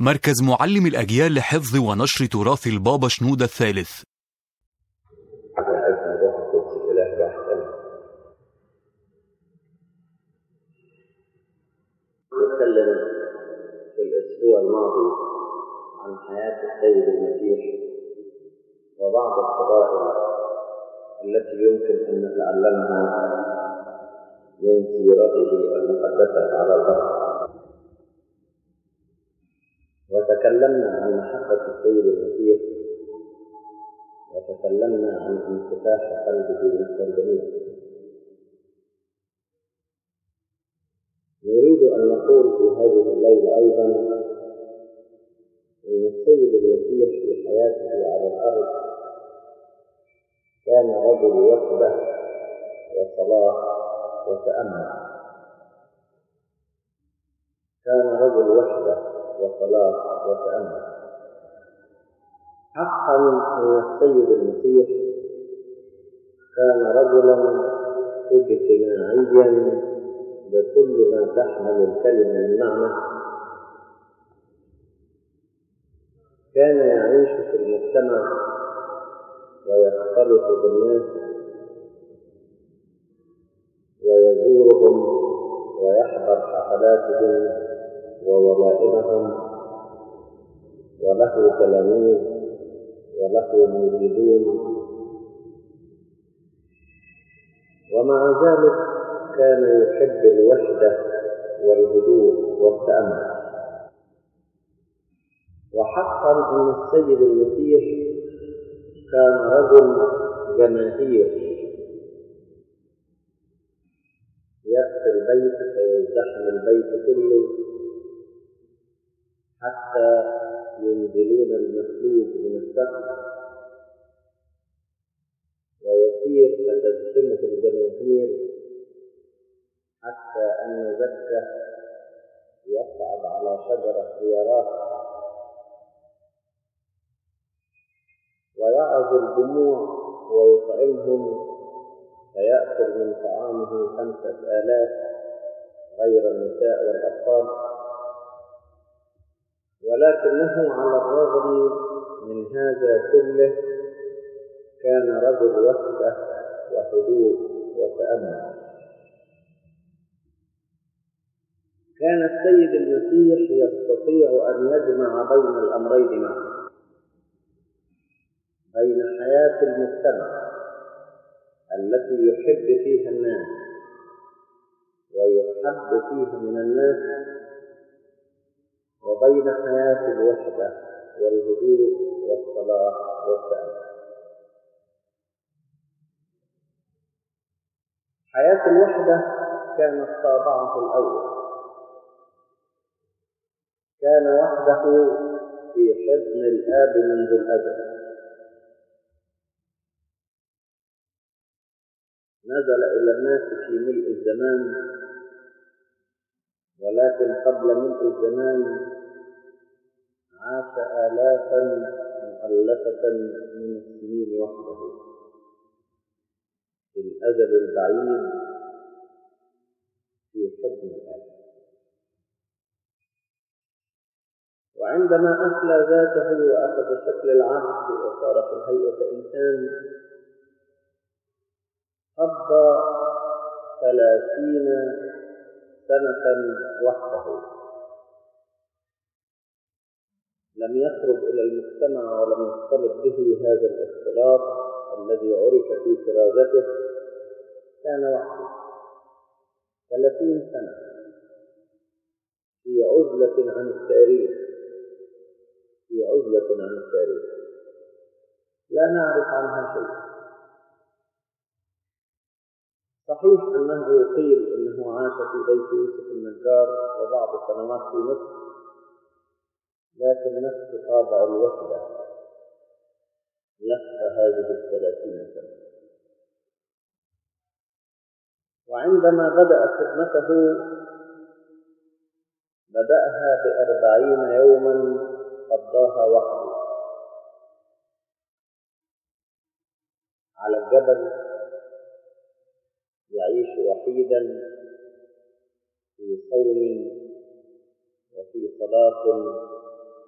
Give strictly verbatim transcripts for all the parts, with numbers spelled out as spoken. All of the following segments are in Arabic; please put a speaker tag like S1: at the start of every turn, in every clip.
S1: مركز معلم الأجيال لحفظ ونشر تراث البابا شنودة الثالث.
S2: نتكلم في الأسبوع الماضي عن حياة السيد المسيح وبعض الفضائل التي يمكن أن نتعلمها من سيرته المقدسة على الأرض. وتكلمنا عن محبة السيد المسيح، وتكلمنا عن انفتاح قلبه نحو الجميع. نريد أن نقول في هذه الليلة أيضا أن السيد المسيح في حياته على الأرض كان رجل وحدة وصلاة وتأمل. كان رجل وحدة وصلاة وتأمل. حقا أن السيد المسيح كان رجلا اجتماعيا بكل ما تحمل الكلمة من معنى. كان يعيش في المجتمع ويختلط بالناس ويزورهم ويحضر حفلاتهم وولائمهم، وله تلاميذ وله مريدون، ومع ذلك كان يحب الوحدة والهدوء والتأمل. وحقا أن السيد المسيح كان رجل جماهير، يأتي البيت فيزدحم البيت كله حتى ينزلون المسلوب من السقف، ويسير فتزحمه الجماهير حتى أن زكه يصعد على شجرة خيارات ويعظ الجموع ويطعمهم، فيأكل من طعامه خمسة آلاف غير النساء والأطفال. ولكنه على الرغم من هذا كله كان رجل وحدة وهدوء وتأمل. كان السيد المسيح يستطيع أن يجمع بين الأمرين معا، بين حياة المجتمع التي يحب فيها الناس ويحب فيها من الناس، وبين حياة الوحدة والهدوء والصلاة والتأمل. حياة الوحدة كانت طابعه الأول. كان وحده في حضن الآب منذ الأزل. نزل إلى الناس في ملء الزمان، ولكن قبل ملء الزمان عاش آلافا مؤلفة من السنين وحده في الأزل البعيد في حضن الآب. وعندما أخلى ذاته وأخذ شكل العبد وصار في الهيئة إنسان، قضى ثلاثين سنة وحده. لم يخرج إلى المجتمع ولم يختلط به هذا الاختلاط الذي عرف في كرازته. كان وحده ثلاثين سنة في عزلة عن التاريخ، في عزلة عن التاريخ لا نعرف عنها شيء. صحيح أنه قيل أنه عاش في بيت يوسف النجار وبعض سنوات في مصر، لكن نفس طابع الوحدة نفس هذه الثلاثين سنة. وعندما بدأ خدمته بدأها بأربعين يوما قضاها وحده على الجبل، يعيش وحيدا في صوم وفي صلاة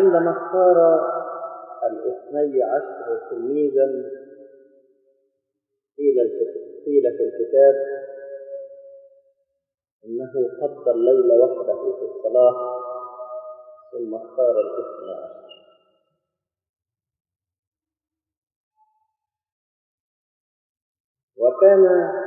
S2: وعندما اختار الاثني عشر تلميذا قيل في الكتاب إنه قضى الليل وحده في الصلاة ثم اختار الاثني عشر. وكان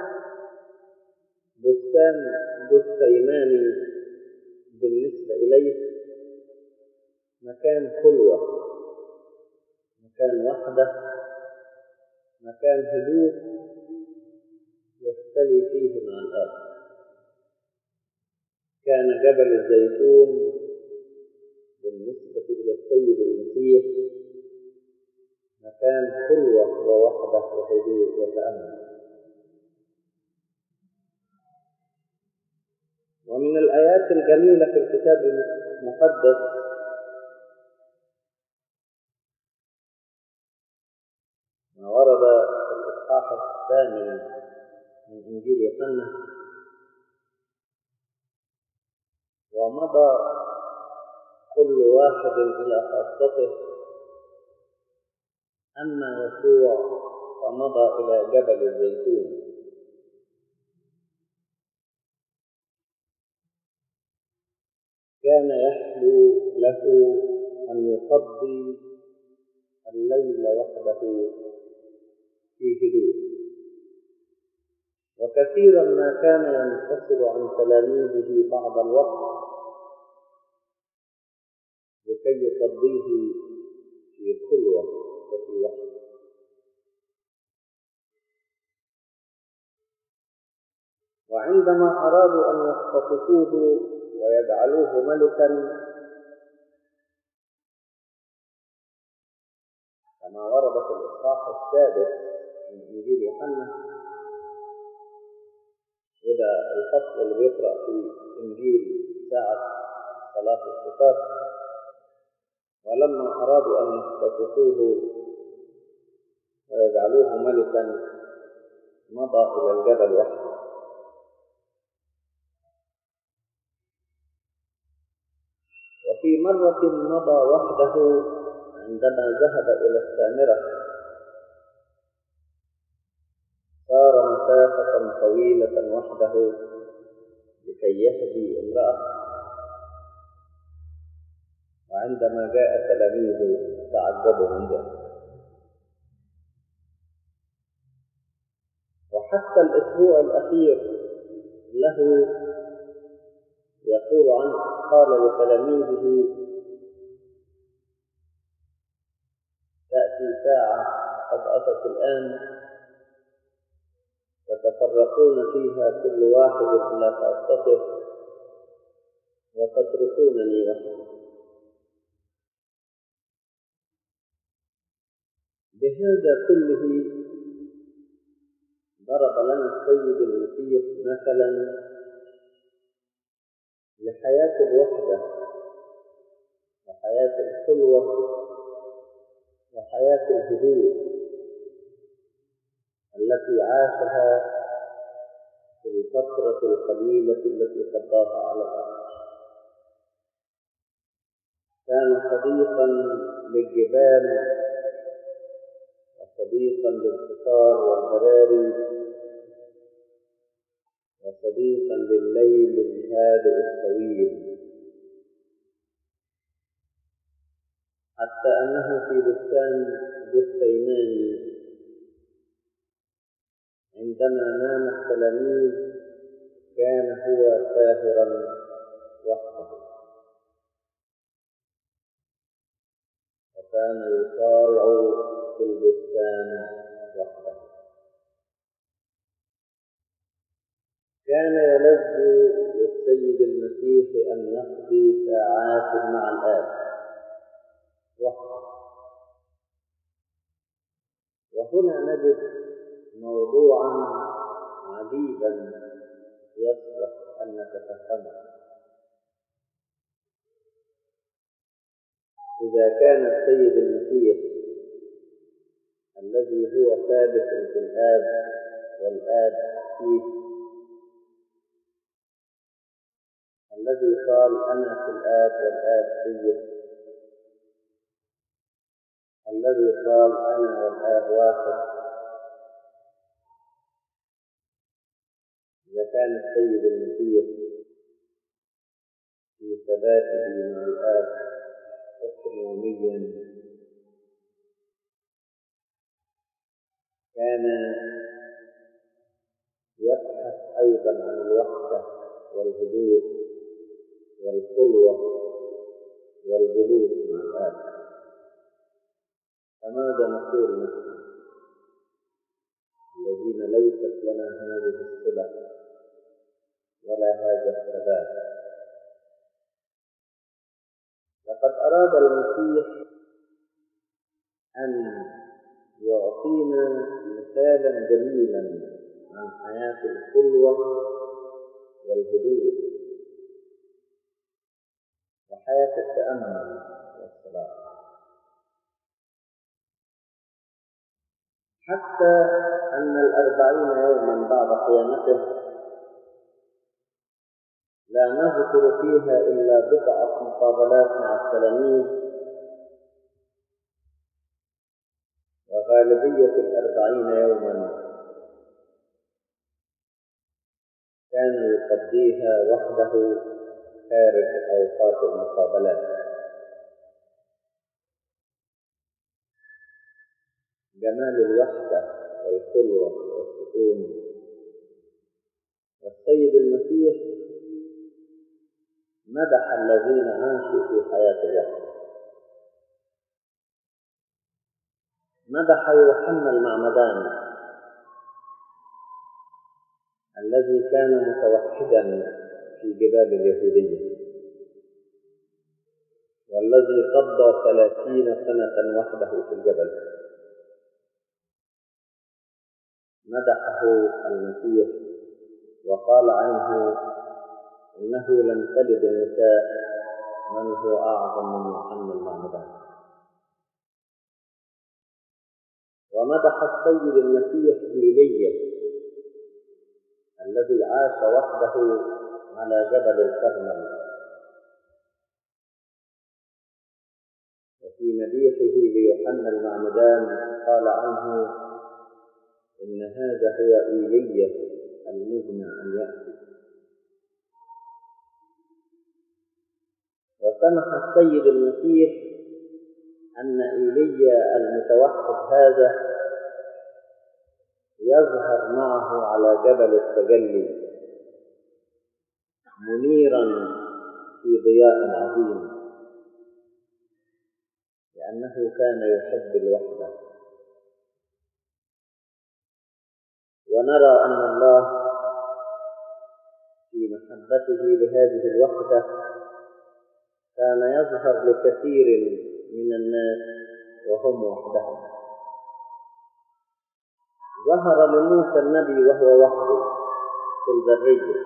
S2: بستان جثيماني بالنسبة إليه مكان خلوة، مكان وحدة، مكان هدوء يختلي فيه مع الآب. كان جبل الزيتون بالنسبة إلى السيد المسيح مكان خلوة ووحدة وهدوء وتأمل. ومن الآيات الجميلة في الكتاب المقدس ما ورد في الإصحاح الثامن من إنجيل يوحنا: ومضى كل واحد إلى خاصته، أما يسوع فمضى إلى جبل الزيتون. كان يحلو له أن يقضي الليل وحده في هدوء، وكثيرا ما كان ينفصل عن تلاميذه بعض الوقت لكي يقضيه في خلوة وفي وحده. وعندما أرادوا أن يختطفوه ويجعلوه ملكا كما ورد في الإصحاح السادس من إنجيل يوحنا، وده الفصل اللي بيقرأ في إنجيل ساعة صلاة الفطار، ولما أرادوا أن يختطفوه ويجعلوه ملكا مضى إلى الجبل وحده. وفي مرة مضى وحده عندما ذهب إلى السامرة، صار مسافة طويلة وحده لكي يهدي امرأة، وعندما جاء تلاميذه تعجبوا من ذلك. وحتى الأسبوع الأخير له يقول عنه: قال لتلاميذه: تأتي ساعة قد أتت الآن تتفرقون فيها كل واحد إلى خاصته وتتركونني وحدي. بهذا كله ضرب لنا السيد المسيح مثلا لحياة الوحدة وحياة الخلوة وحياة الهدوء التي عاشها في الفترة القليلة التي قضاها على الأرض. كان صديقا للجبال وصديقا للقطار والبراري وصديقا لليل الهادئ الطويل، حتى أنه في بستان جثيماني عندما نام التلاميذ كان هو ساهرا وحده، وكان يصارع في البستان وحده. كان يلذ للسيد المسيح أن يقضي ساعات مع الآب وحده. وهنا نجد موضوعا عجيبا يصلح أن نتفهمه. إذا كان السيد المسيح الذي هو ثابت في الآب والآب فيه، الذي قال: أنا في الآب والآب فيه، الذي قال أنا والآب واحد. إذا كان السيد المسيح في ثباته مع الآب يوميا كان يبحث أيضا عن الوحدة والهدوء والخلوة والجلوس مع الآب. فماذا نقول نحن الذين ليست لنا هذه الصلة ولا هذا الثبات؟ لقد أراد المسيح أن يعطينا مثالا جميلا عن حياة الخلوة والهدوء وحياة التأمل والصلاة، حتى أن الأربعين يوما بعد قيامته لا نذكر فيها إلا بضعة مقابلات مع التلاميذ، وغالبية الأربعين يوما كان يقضيها وحده خارج أوقات المقابلات. جمال الوحدة والخلوة والسكون. والسيد المسيح مدح الذين عاشوا في حياة الوحدة. مدح يوحنا المعمدان الذي كان متوحدا في جبال اليهودية، والذي قضى ثلاثين سنة وحده في الجبل. مدحه المسيح وقال عنه إنه لم تلد النساء من هو أعظم من يوحنا المعمدان. ومدح السيد المسيح إيليا الذي عاش وحده على جبل الكرمل، وفي مديحه ليوحنا المعمدان قال عنه إن هذا هو إيليا المزمع أن يأتي. وسمح السيد المسيح أن إيليا المتوحد هذا يظهر معه على جبل التجلي منيرا في ضياء عظيم، لأنه كان يحب الوحدة. ونرى أن الله في محبته لهذه الوحدة كان يظهر لكثير من الناس وهم وحدهم. ظهر لموسى النبي وهو وحده في البرية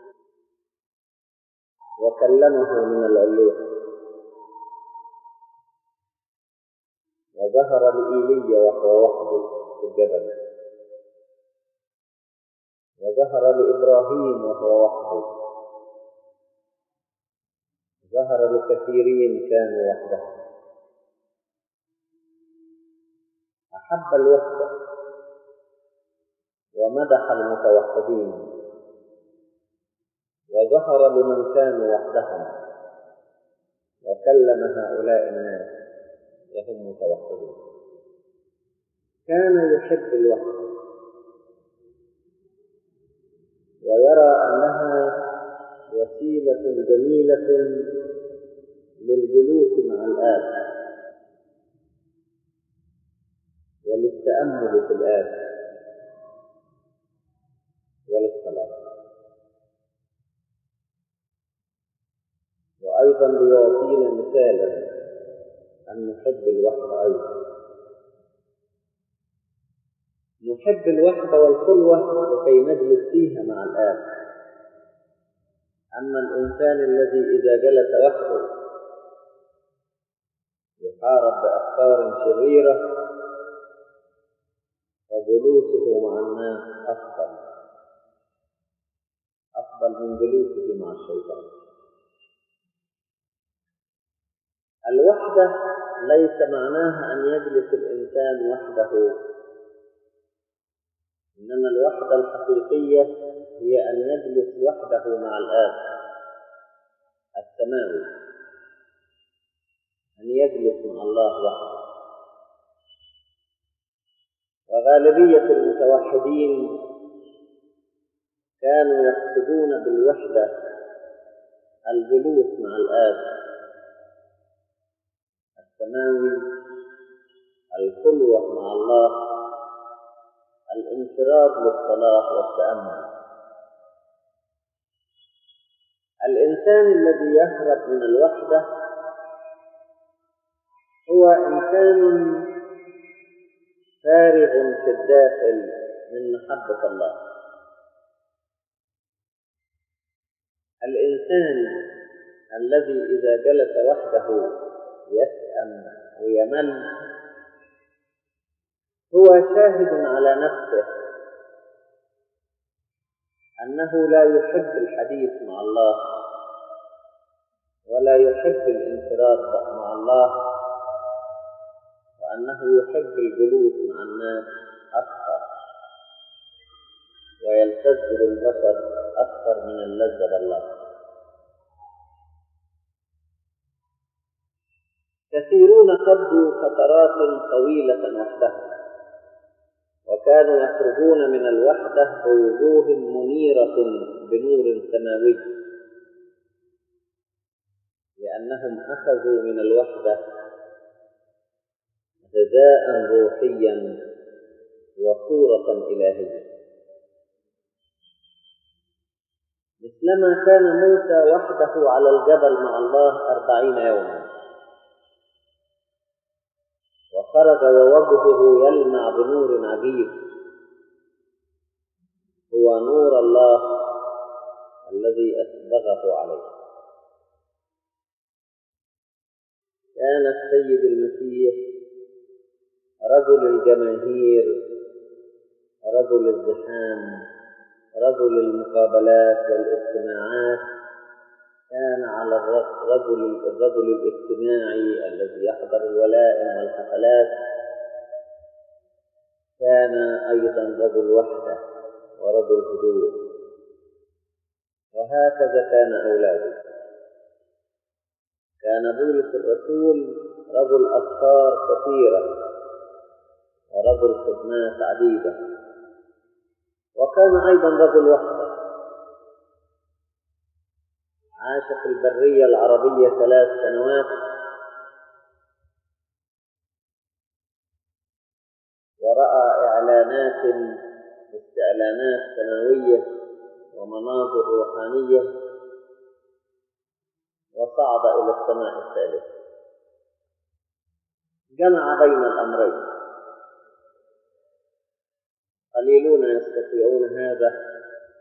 S2: وكلمه من العليقة، وظهر لإيليا وهو وحده في الجبل، وظهر لإبراهيم وهو وحده، ظهر لكثيرين كانوا وحدهم. أحب الوحدة ومدح المتوحدين، وظهر لمن كانوا وحدهم وكلم هؤلاء الناس وهم متوحدون. كان يحب الوحدة ويرى أنها وسيلة جميلة للجلوس مع الآب وللتأمل في الآب وللصلاة، وأيضا ليعطينا مثالا أن نحب الوحدة. أيضا نحب الوحدة والخلوة لكي نجلس فيها مع الآب. أما الإنسان الذي إذا جلس وحده يحارب بأفكار شريرة فجلوسه مع الناس أفضل أفضل من جلوسه مع الشيطان. الوحدة ليس معناها أن يجلس الإنسان وحده، إنما الوحدة الحقيقية هي أن يجلس وحده مع الآب السماوي، أن يجلس مع الله وحده. وغالبية المتوحدين كانوا يقصدون بالوحدة الجلوس مع الآب السماوي، الخلوة مع الله، الانفراد للصلاة والتأمل. الإنسان الذي يهرب من الوحدة هو إنسان فارغ في الداخل من محبة الله. الإنسان الذي إذا جلس وحده يسأم ويمل هو شاهد على نفسه أنه لا يحب الحديث مع الله ولا يحب الانفراد مع الله، وأنه يحب الجلوس مع الناس أكثر ويلتذ بالبشر أكثر من اللذة بالله. كثيرون قضوا فترات طويلة وحدهم، وكانوا يخرجون من الوحدة بوجوه منيرة بنور سماوي، لأنهم أخذوا من الوحدة غذاء روحيا وصورة إلهية. مثلما كان موسى وحده على الجبل مع الله أربعين يوما، وخرج ووجهه يلمع بنور عجيب، هو نور الله الذي أسبغه عليه. كان السيد المسيح رجل الجماهير، رجل الزحام، رجل المقابلات والاجتماعات. كان على الرجل الرجل الاجتماعي الذي يحضر الولائم والحفلات، كان أيضا رجل وحدة ورجل هدوء. وهكذا كان أولاده. كان بولس الرسول رجل أسفار كثيرة ورجل خدمات عديدة، وكان أيضا رجل وحدة. عاش في البرية العربية ثلاث سنوات، ورأى إعلانات استعلانات سماوية ومناظر روحانية، وصعد إلى السماء الثالثة. جمع بين الأمرين. قليلون يستطيعون هذا،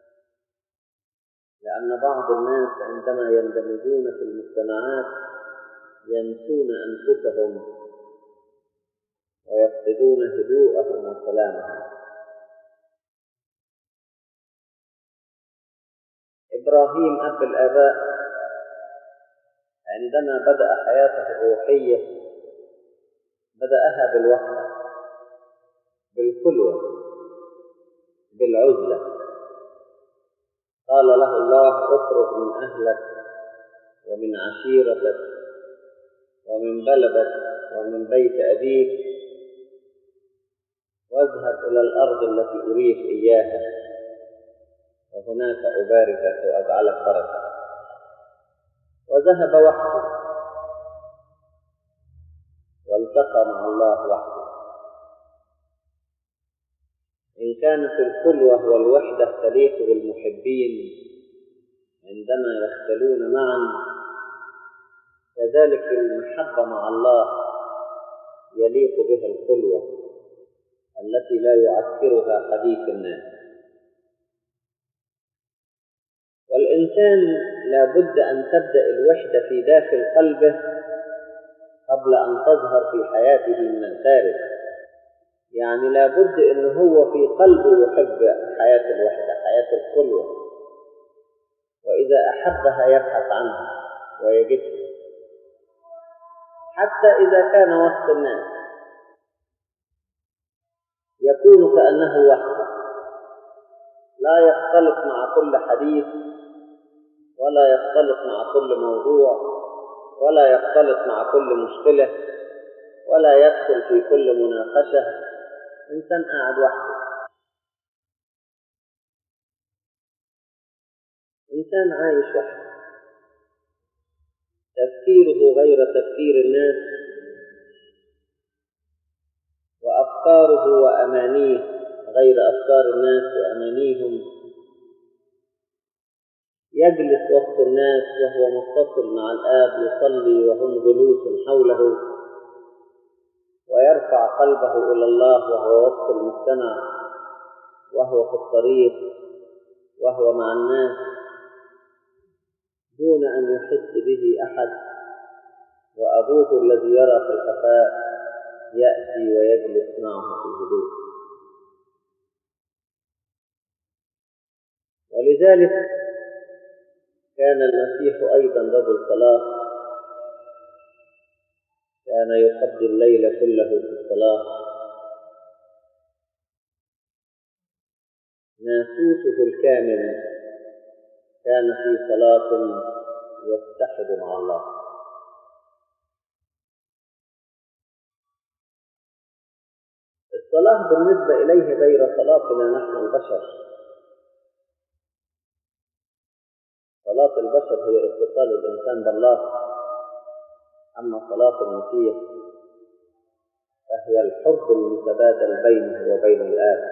S2: لأن بعض الناس عندما يندمجون في المجتمعات ينسون أنفسهم ويفقدون هدوءهم وسلامهم. إبراهيم أب الآباء عندما بدأ حياته الروحية بدأها بالوحدة، بالخلوة، بالعزلة. قال له الله: اخرج من أهلك ومن عشيرتك ومن بلدك ومن بيت أبيك واذهب إلى الأرض التي أريك إياها، وهناك أباركك وأجعلك بركة. وذهب وحده والتقى مع الله وحده. إن كانت الخلوة والوحدة تليق بالمحبين عندما يختلون معا، كذلك المحبة مع الله يليق بها الخلوة التي لا يعكرها حديث الناس. والإنسان لا بد أن تبدأ الوحدة في داخل قلبه قبل أن تظهر في حياته من الخارج. يعني لا بد أنه هو في قلبه يحب حياة الوحدة، حياة الخلوة، وإذا أحبها يبحث عنها ويجدها. حتى إذا كان وسط الناس يكون كأنه وحده، لا يختلط مع كل حديث، ولا يختلط مع كل موضوع، ولا يختلط مع كل مشكلة، ولا يدخل في كل مناقشة. إنسان قاعد وحده، إنسان عايش وحده، تفكيره غير تفكير الناس، وأفكاره وأمانيه غير أفكار الناس وأمانيهم. يجلس وسط الناس وهو متصل مع الآب يصلي وهم جلوس حوله، ويرفع قلبه إلى الله وهو وسط المجتمع، وهو في الطريق، وهو مع الناس، دون أن يحس به أحد. وأبوه الذي يرى في الخفاء يأتي ويجلس معه في الهدوء. ولذلك كان المسيح أيضا رجل صلاة، كان يقضي الليل كله في الصلاة. ناسوته الكامل كان في صلاة يتحد مع الله. الصلاة بالنسبة إليه غير صلاتنا نحن البشر. صلاة البشر هي اتصال الإنسان بالله، أما صلاة المسيح فهي الحب المتبادل بينه وبين الآب.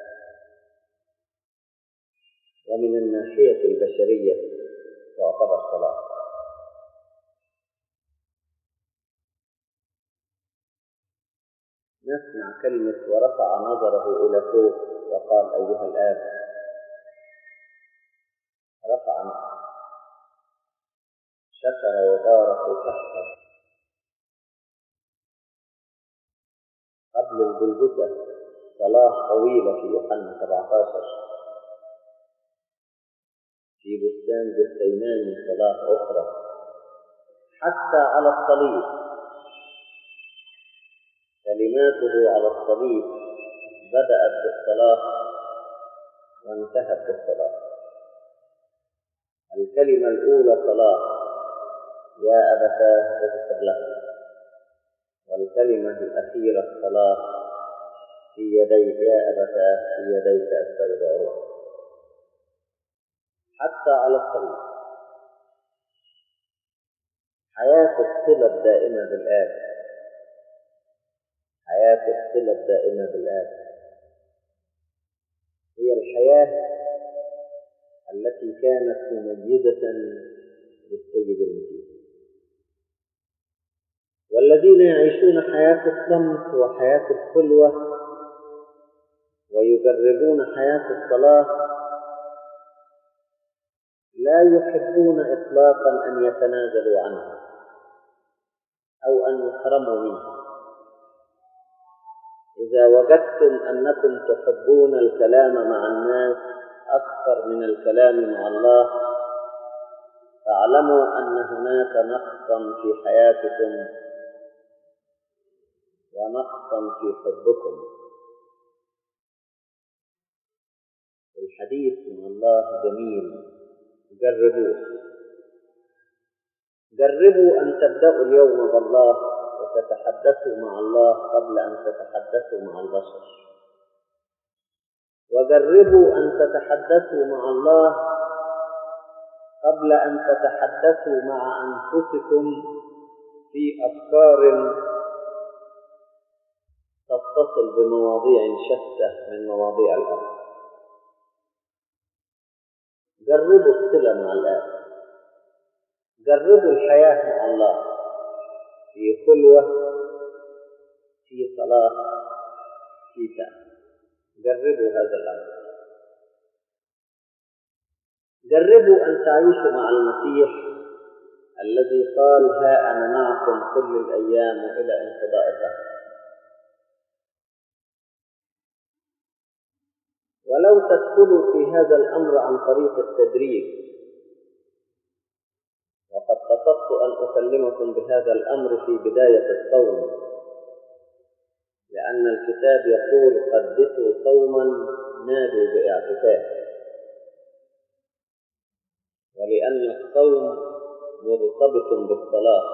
S2: ومن الناحية البشرية تعتبر صلاة. نسمع كلمة ورفع نظره إلى فوق وقال أيها الآب. رفع نظره، شكر وبارك وكفر. قبل الجلجثة صلاة طويلة في يوحنا سبعة عشر، في بستان جثيماني صلاة أخرى، حتى على الصليب كلماته على الصليب بدأت بالصلاة وانتهت بالصلاة. الكلمة الأولى صلاة، يا أبتاه اغفر له. والكلمة الأخيرة الصلاة، في يديك يا أبتاه في يديك أستودع روحي. حتى على الصليب حياة الصلة الدائمة بالآب، حياة الصلة الدائمة بالآب هي الحياة التي كانت مميزة للسيد المسيح. والذين يعيشون حياة الصمت وحياة الخلوة ويجربون حياة الصلاة لا يحبون إطلاقا أن يتنازلوا عنها أو أن يحرموا منها. إذا وجدتم أنكم تحبون الكلام مع الناس أكثر من الكلام مع الله، فاعلموا أن هناك نقصا في حياتكم ونقصا في حبكم. الحديث مع الله جميل، جربوه. جربوا أن تبدأوا اليوم بالله وتتحدثوا مع الله قبل أن تتحدثوا مع البشر. وجربوا أن تتحدثوا مع الله قبل أن تتحدثوا مع أنفسكم في أفكار تتصل بمواضيع شتى من مواضيع الأرض. جربوا الصلة مع الآب، جربوا الحياة مع الله في خلوة، في صلاة، في تعب. جربوا هذا الأمر. جربوا أن تعيشوا مع المسيح الذي قال ها أنا معكم كل الأيام إلى انقضاء الدهر. ولو تدخلوا في هذا الأمر عن طريق التدريج، وقد قصدت أن أكلمكم بهذا الأمر في بداية الصوم، لأن الكتاب يقول قدسوا صوما نادوا باعتكاف، ولأن الصوم مرتبط بالصلاة.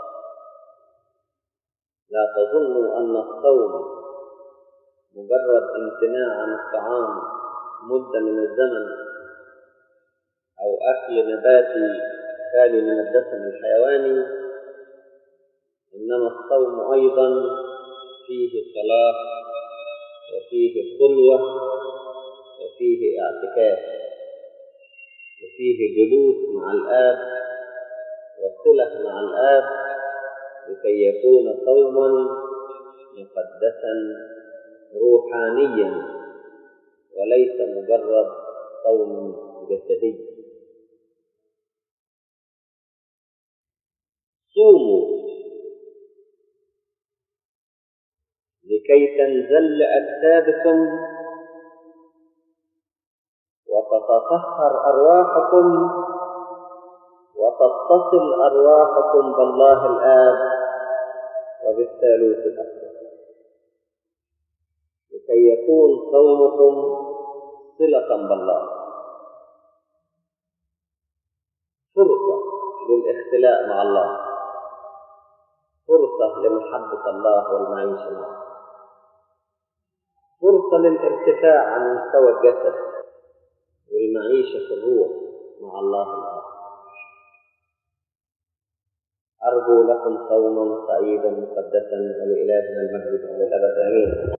S2: لا تظنوا أن الصوم مجرد امتناع عن الطعام مدة من الزمن أو أكل نباتي خالي من الدسم الحيواني، إنما الصوم أيضا فيه صلاة وفيه خلوة وفيه اعتكاف وفيه جلوس مع الآب وصلة مع الآب، لكي يكون صوما مقدسا روحانيا وليس مجرد صوم جسدي. صوموا لكي تنزل أجسادكم وتتطهر أرواحكم وتتصل أرواحكم بالله الآب وبالثالوث الأقدس، لكي يكون صومكم صلة بالله، فرصة للاختلاء مع الله، فرصة لمحبة الله والمعيشة معه، فرصة للارتفاع عن مستوى الجسد والمعيشة في الروح مع الله الآب. أرجو لكم صوما سعيدا مقدسا، ولإلهنا المجد على الأبد آمين.